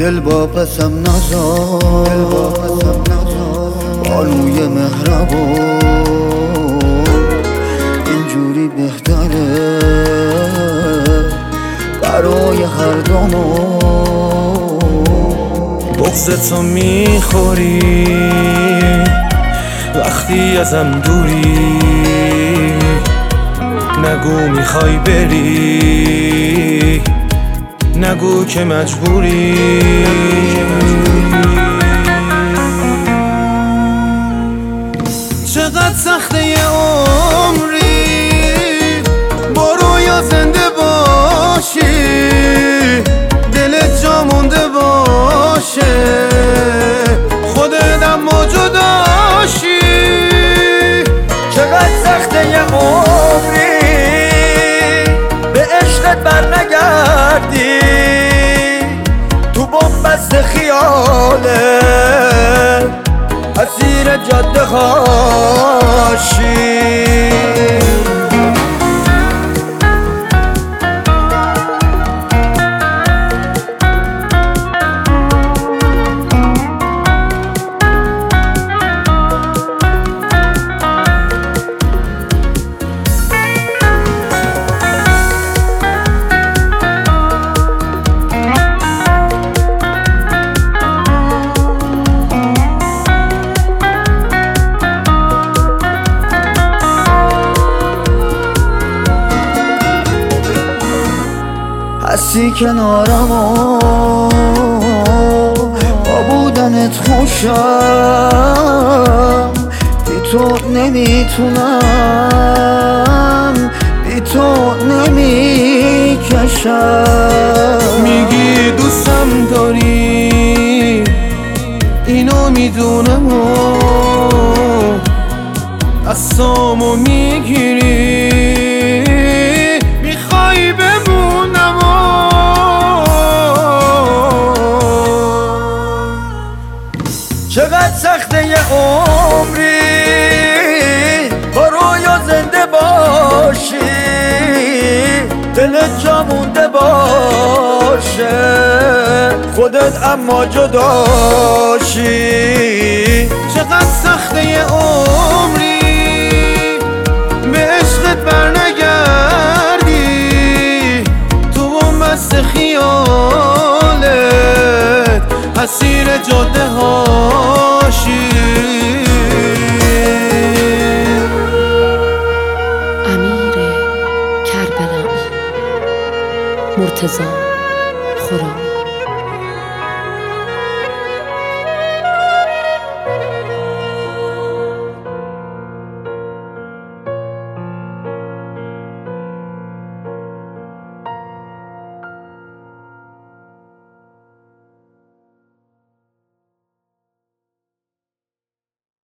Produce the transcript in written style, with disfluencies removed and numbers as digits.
دل با پسم نزار بانوی مهربان اینجوری بهتره برای هر دومون. بغضتو میخوری وقتی ازم دوری، نگو میخوای بری، نگو که مجبوری. چقدر سخته یه عمری، برو یا زنده باشی، دلت جا مونده باشه، خودت اما جداشی. چقدر سخته یه عمری به عشقت بر نگردی، تو بنبست خیاله اسیر جاده خاشی. هستی کنارم و با بودنت خوشم، بی تو نمیتونم، بی تو نمیکشم. میگی دوستم داری، اینو میدونم و دستامو میگیری، میخوای بمونم و چقدر سخته یه عمری، برو یا زنده باشی، دلت جا مونده باشه، خودت اما جداشی. چقدر سخته یه عمری به عشقت برنگردی، تو بنبست خیالت اسیر جاده هاشی. امیر کربلایی، مرتضی خرام.